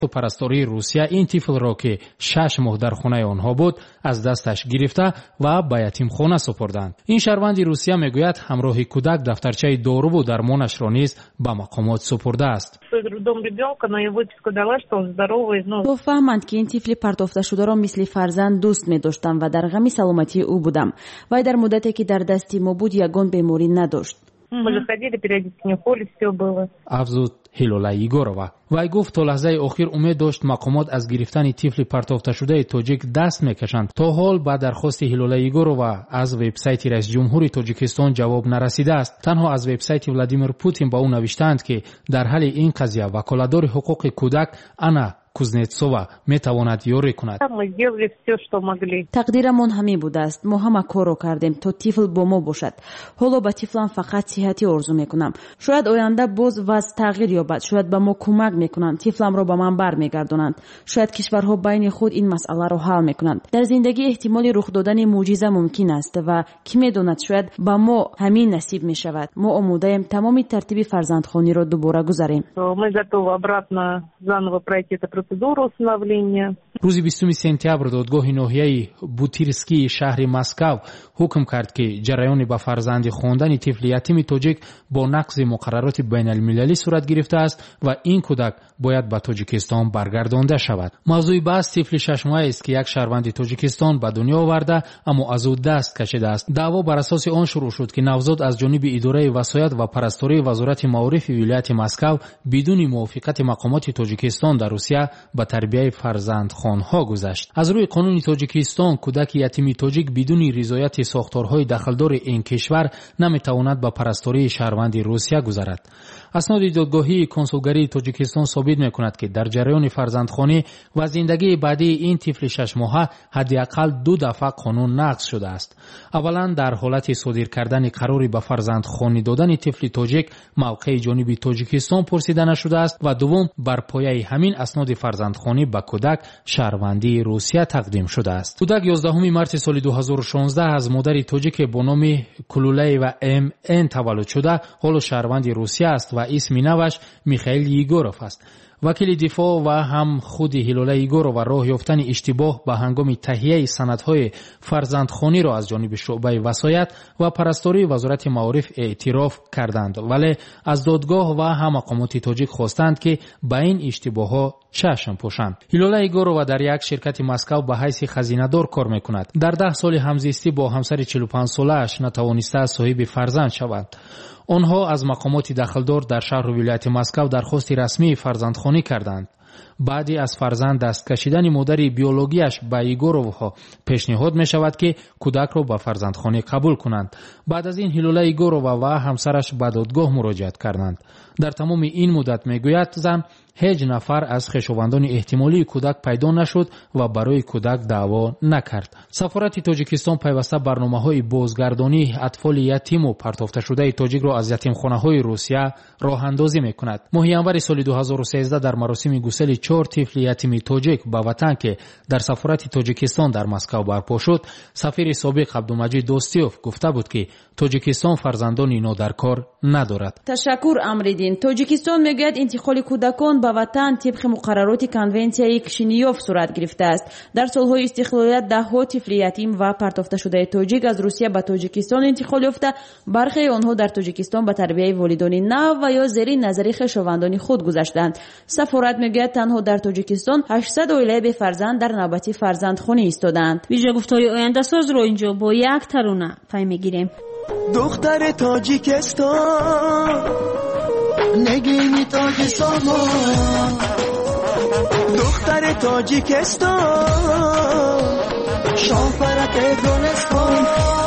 پرستاری روسیه این طفل را که 6 ماه در خانه آنها بود از دستش گرفته و به یتیمخانه سپردند. این شهروند روسیه میگوید همراه کودک دفترچه دارو و درمانش را نیز به مقامات سپرده است. گفتند که این طفل پرتافته شده را مثل فرزند دوست می داشتم و در غم سلامتی او بودم. ولی در مدتی که در دستی ما بود یگان بیماری نداشت. افزود هیلولا ایگورова. وی گفت تا لحظه آخر امید داشت مقامات از گرفتن طفل پرتافته شده تاجیک دست میکشند. تا حال با درخواست هیلولا ایگورова از وبسایت رئیس جمهوری تاجیکستان جواب نرسیده است. تنها از وبسایت ولادیمیر پوتین با او نوشتند که در حل این قضیه وکالتدار حقوق کودک انا کوزنتسووا میتواند یاری کند. تقدیرمان همین بوده است. ما همه کارو کردیم تا طفل با ما باشد. حالا با طفلم فقط صحتی آرزو میکنم. شاید آینده باز وضع تغییر یابد. شاید به ما کمک میکنند. طفلم را به من برمیگردانند. شاید کشورها بین خود این مسئله را حل میکنند. در زندگی احتمال رخ دادن معجزه ممکن است و کی میداند شاید به ما همین نصیب میشود. ما آماده ایم تمام ترتیب فرزندخوانی را دوباره گذاریم. روز 20 سپتامبر دادگاه ناحیه بوتیرسکی شهر مسکو حکم کرد که جریان به فرزند خواندن طفل یتیم تاجیک با نقض مقررات بین المللی صورت گرفته است و این کودک باید به تاجیکستان برگردانده شود. موضوع بحث طفل 6 ماهه است که یک شهروند تاجیکستان به دنیا آورده اما از او دست کشیده است. دعوا بر اساس آن شروع شد که نوزاد از جانب اداره وصایت و پرستاری وزارت معارف ولایت مسکو بدون موافقت مقامات تاجیکستان در روسیه به تربیت فرزندخوانها گذشت. از روی قانون تاجیکستان کودک یتیم تاجیک بدون رضایت ساختارهای دخلدار این کشور نمیتواند به پرستاری شهروند روسیه گذرد. اسناد دادگاهی کنسولگری تاجیکستان ثابت میکند که در جریان فرزندخوانی و زندگی بعدی این طفل 6 ماهه حداقل 2 دفعه قانون نقض شده است. اولا در حالت صادر کردن قراری به فرزندخوانی دادن طفل تاجیک موقع جانب تاجیکستان پرسیده نشده است و دوم بر پایه همین اسناد فرزندخوانی به کودک شهروندی روسیه تقدیم شده است. کودک 11 مارس سال 2016 از مادر تاجیک با نام کلولای و ام ان تولد شده حالا شهروند روسیه است و اسم نوش میخائیل ایگوروف است. وکیل دفاع و هم خود هیلولا ایگورova راه یافتن اشتباه به هنگام تهیه سندهای فرزندخوانی را از جانب شعبه وصایت و پرستاری وزارت معارف اعتراف کردند ولی از دادگاه و هم مقامات تاجیک خواستند که به این اشتباهها چشم پوشند. هیلولا ایگورova در یک شرکت مسکو به حیث خزینه‌دار کار میکند. در 10 سال همزیستی با همسر 45 ساله‌اش نتوانسته صاحب فرزند شود. آنها از مقامات دخلدار در شهر و ولایت مسکو درخواست رسمی فرزندخوانی کردند. بعدی از فرزند دست کشیدن مادر بیولوژیش به ایگورova پیشنهاد می شود که کودک را به فرزندخوانی قبول کنند. بعد از این هیلولا ایگورova و همسرش به دادگاه مراجعت کردند. در تمام این مدت میگوید زن هیچ نفر از خویشاوندان احتمالی کودک پیدا نشد و برای کودک دعوا نکرد. سفارت تاجیکستان پیوسته برنامه‌های بازگردانی اطفال یتیم و پرتافته شده تاجیک را از یتیمخانه‌های روسیه راه اندازی می‌کند. ماه ینور سال 2013 در مراسم گسیل 4 طفل یتیم تاجیک به وطن که در سفارت تاجیکستان در مسکو برپا شد، سفیر سابق عبدالمجید دوستیوف گفته بود که تاجیکستان فرزندان اینا در کار ندارد. تشکر امریدین. تاجیکستان میگوید انتقال کودکان به وطن طبق مقررات کنونسیای کشینیوف صورت گرفته است. در سالهای استقلالیت ده‌ها طفل یتیم و پرتافته شده تاجیک از روسیه به تاجیکستان انتقال یافته. برخی آنها در تاجیکستان به تربیت والدین نو و یا زیر نظر خویشاوندان خود گذشتند. سفارت میگوید تنها در تاجیکستان 800 عائله به فرزند در نوبت فرزندخوانی ایستادند. ویژه گفتاری آینده ساز رو اینجا با یک ترانه پی میگیریم. دختر تاجیکستان نگینی تاج سامان، دختر تاجیکستان شام فرق دونستان،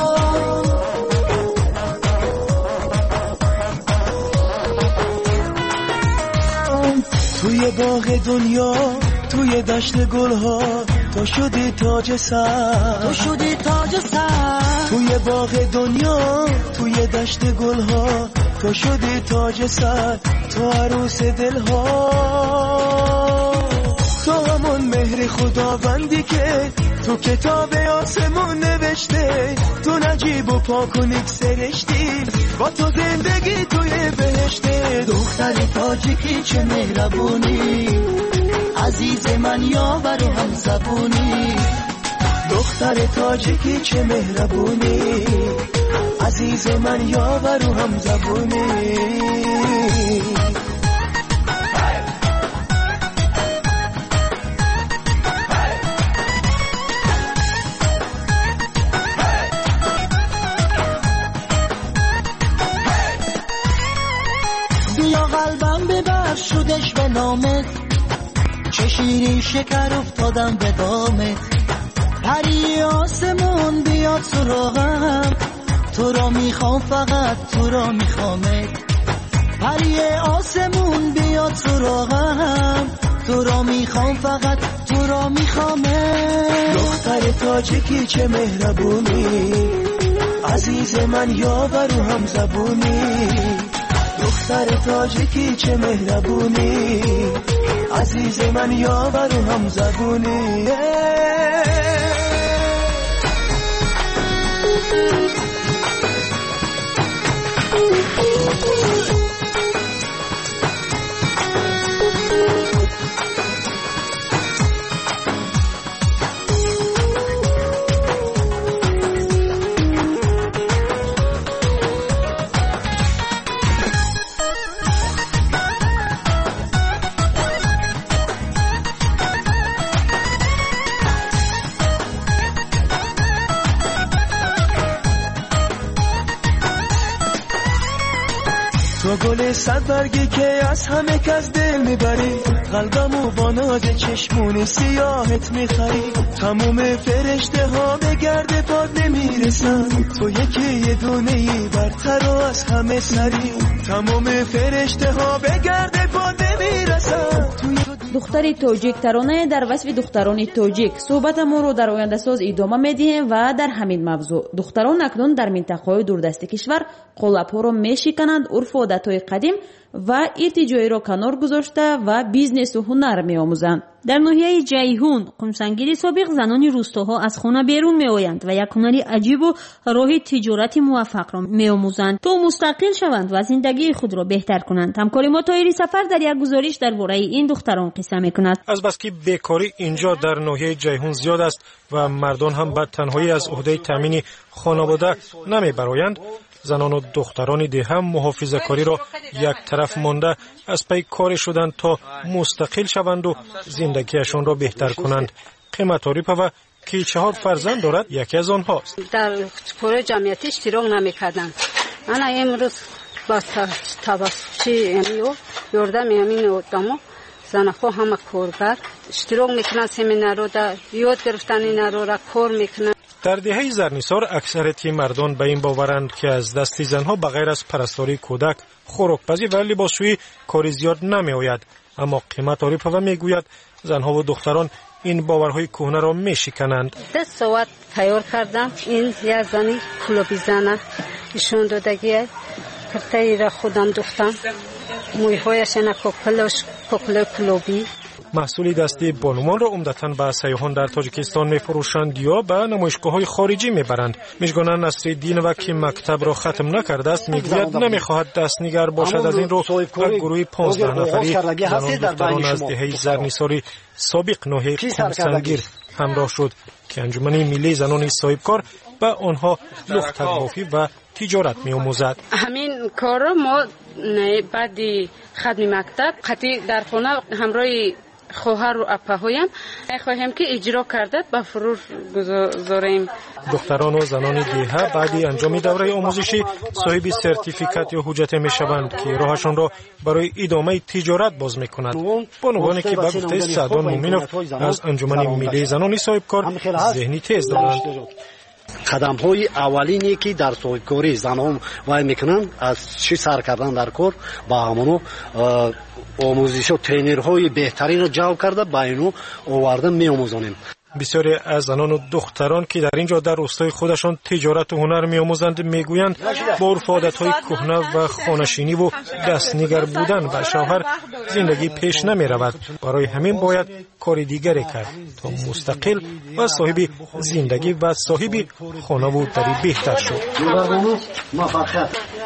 توی باغ دنیا توی دشت گلها تو شدی تاج سر، تو شدی تاج سر، توی باغ دنیا توی دشت گلها تو شدی تاج سر، تو عروس دلها، تو همون مهر خداوندی که تو کتاب آسمون نوشته، تو نجیب و پاک و نیک سرشتی با تو زندگی توی بهشته. دختری تاجیکی چه مهربونی، عزیز من یاور و هم زبونی دختر تاجیکی چه مهربونی عزیز من یاور و هم زبونی بیا قلبم ببر شدش به نامت چه شیرین شکر افتادم به دامت پری آسمون بیاد سراغم تو را میخوام فقط تو را میخوامت پری آسمون بیاد سراغم تو را میخوام فقط تو را میخوامت دختر تاجیکی چه مهربونی عزیز من یاور و هم زبونی دختر تاجیکی چه مهربونی عزیز من یاور و هم زبونی تو گل صد برگی که از همه کس دل میبری قلبمو با ناز چشمون سیاهت میخری تموم فرشته ها به گرد پاد نمیرسن تو یکی یه دونه‌ای برتر و از همه سری تموم فرشته ها به گرد پاد نمیرسن دختری توجیک ترانه در وصف دختران توجیک صحبتمون رو در آینده ساز ادامه میدیم و در همین موضوع دختران اکنون در منطقه‌های دوردست کشور قلاب‌ها رو میشکنند عرف و عادت‌های قدیم و ارتجاعی رو کنار گذاشته و بیزنس و هنر می‌آموزند. در ناحیه جیهون قمسنگیری سابق زنان روستاها از خانه بیرون میآیند و یک هنری عجیب و راه تجارت موفق را می‌آموزند تا مستقل شوند و زندگی خود را بهتر کنند. همکار ما طاهری سفر در یک گزارش درباره این دختران قصه می‌کند. از بس که بیکاری اینجا در ناحیه جیهون زیاد است و مردان هم به تنهایی از عهده تامین خانواده نمیبرایند، زنان و دختران دیگه هم محافظه کاری را یک طرف مانده از پی کار شدند تا مستقل شوند و زندگیشان را بهتر کنند. قیمت آریپова که 4 فرزند دارد یکی از آنهاست. در کار جمعیتی اشتراک نمی‌کردند. من امروز با توسط یاردم همین آدما زنها همه کارگر اشتراک میکنند، سمینار رو در یاد گرفتن اینا رو را کار میکنند. در دهه زرنیسار اکثریت مردان به این باورند که از دست زنها بغیر از پرستاری کودک، خوراکپزی و لباسشویی کاری زیاد نمی آید. اما قیمت آریپова میگوید زنها و دختران این باورهای کهنه را میشکنند. 10 ساعت تیار کردم. این یک زنی کلوبی زنه ایشون دادگیه کرته را خودم دوختم مویهایش اینا کوکل کلوبی. محصول دستی بانوان را عمدتاً به سیاحان در تاجیکستان می‌فروشند یا به نمایشگاه‌های خارجی می‌برند. می‌گویند نصرالدین و که مکتب را ختم نکرده است می‌گوید نمی‌خواهد دستنگر باشد. از این رو به گروه 15 نفری زنان دختران از دهه زرنیساری سابق ناحیه قمسنگیر همراه شد که انجمن ملی زنان صاحبکار به آنها لخت‌بافی و تجارت می‌آموزد. همین کار را ما بعد ختم مکتب قطعی در خانه همراه خواهر و اپاهایم می‌خواهیم که اجرا کرده به فروش گذاریم. دختران و زنان دیگه بعد انجام دوره آموزشی صاحب سرتیفیکات یا حجت میشوند که راهشان را برای ادامه تجارت باز می‌کند. بانوانی که به گفته سعدان مومینوف از انجمن ملی زنان صاحبکار ذهنی تیز دارند. قدم‌های اولینی که در صاحبکاری زنان وای میکنند از چی سر کردن در کار با همونو آموزش و ترینرهای بهترین را جلب کرده با اینو آورده می‌آموزانیم. بسیاری از زنان و دختران که در اینجا در روستای خودشان تجارت و هنر می‌آموزند میگویند با عرف و عادت‌های کهنه و خانه‌نشینی و دستنگر بودن و شوهر زندگی پیش نمی‌رود. برای همین باید کار دیگری کرد تا مستقل و صاحب زندگی و صاحب خانه و دری بهتر شد.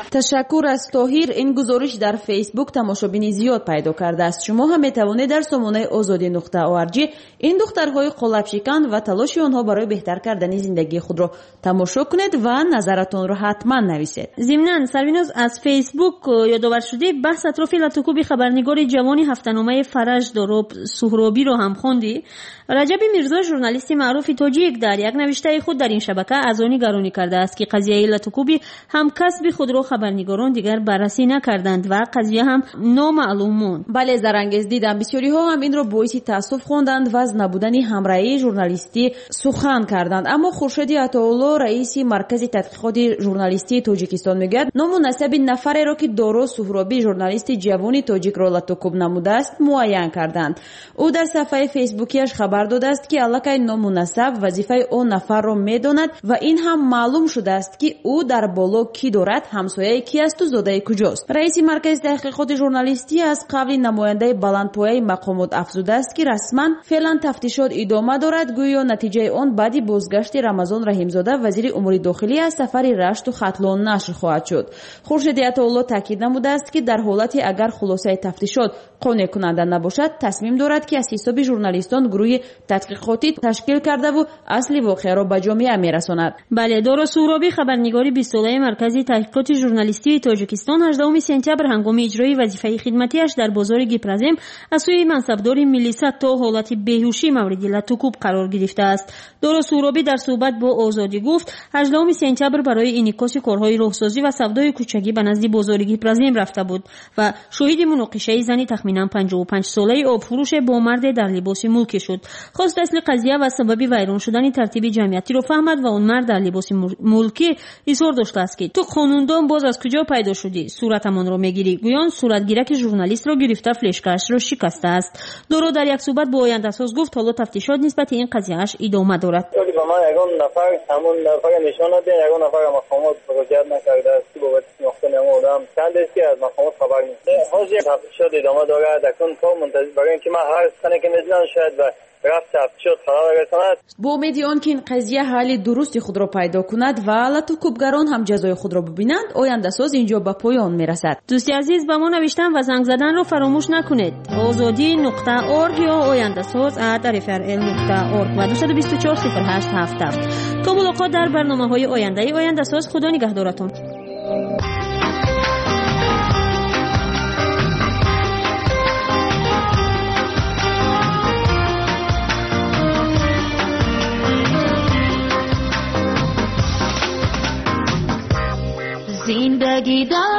تشکر از طاهر. این گزارش در فیسبوک تماشابین زیاد پیدا کرده است. شما هم میتوانید در سامانه azadi.org این دخترهای قلابشکن و تلاش آنها برای بهتر کردن زندگی خود را تماشا کنید و نظرتان را حتما نویسید. ضمناً سرویناز از فیسبوک یادآور شده بحث اطراف لاتوکوب خبرنگار جوان هفته‌نامه فرج دروب سهرابی رو هم خوندی. رجب میرزا ژورنالیست معروف تاجیک در یک نوشته خود در این شبکه از آن نگرانی کرده است که قضیه لاتوکوبی هم کسب خود را خبرنگاران دیگر بررسی نکردند و قضیه هم نامعلوم موند. بله زرنگز دیدم بسیاری ها هم این را باعث تاسف خواندند و از نبودن همراهی ژورنالیستی سخن کردند. اما خورشید عطاالله رئیس مرکز تحقیقات ژورنالیستی تاجیکستان میگوید نامناسب نفری را که دارو سهرابی ژورنالیست جوان تاجیک را لاتوکوب نموده است معین کردند. او در صفحه فیسبوکیش خبر داده است که الکی نامناسب وظیفه آن نفر را میداند و این هم معلوم شده است که او در بالا کی دارد، همسایه کی است و زاده کجاست. رئیس مرکز تحقیقات ژورنالیستی از قبل نماینده بلندپایه مقامات افزوده است که رسما فعلا تفتیشات ادامه دارد. گویا نتیجه آن بعد بازگشت رمضان رحیمزاده وزیر امور داخلی از سفر رشت و ختلان نشر خواهد شد. خورشید عطاالله تاکید نموده است که در حالتی اگر خلاصه تفتیشات قانع کننده نباشد تصمیم دارد که از حساب ژورنالیستان گروه تحقیقاتی تشکیل کرده و اصل واقعه را به جامعه میرساند. بله دارو سهرابی خبرنگاری 20 ساله مرکزی تحقیقات ژورنالیستی تاجیکستان 18 سپتامبر هنگام اجرای وظیفه خدمتیش در بازار گیپرزم از سوی منصبدار ملیسا تا حالت بیهوشی مورد لاتوکوب قرار گرفته است. دارو سهرابی در صحبت با آزادی گفت 18 سپتامبر برای انعکاس کارهای راهسازی و سودای کوچکی به نزد بازار گیپرزم رفته بود و شاهد مناقشه زنی تخمینا 55 ساله آبفروش با مرد در لباس ملکی شد. خواست اصل قضیه و سبب ویران شدن ترتیب جمعیتی رو فهمد و اون مرد در لباس ملکی اظهار داشته است که تو خانوندان باز از کجا پیدا شدی؟ صورتمان رو میگیری؟ گویان صورتگیرک ژورنالیست رو گرفته فلشکش رو شکسته است. دورو در یک صحبت با آینده ساز گفت حالا تفتیشات نسبت این قضیهش ادامه دارد. ولی با من یگان نفر همون نفر نشان دادن یگان نفر مقامات مراجعه نکرده است که بابت شناخت نمودم چند است که از مقامات خبر نیست. حاضر تفتیشات ادامه دارد. اکنون تا منتظر برای اینکه من هر سنه که میدونم شاید و رفت تفتیشات قرار رساند. با امید آن که این قضیه حل درستی خود را پیدا کند و لاتوکوبگران هم جزای خود را ببینند آینده ساز اینجا به پایان میرسد. دوستی عزیز به ما نوشتن و زنگ زدن رو فراموش نکنید. azadi.org یا oyandasaz@rfrl.org و 2240877. تا ملاقات در برنامه‌های آینده ساز. خدا نگهدارتون. زندگی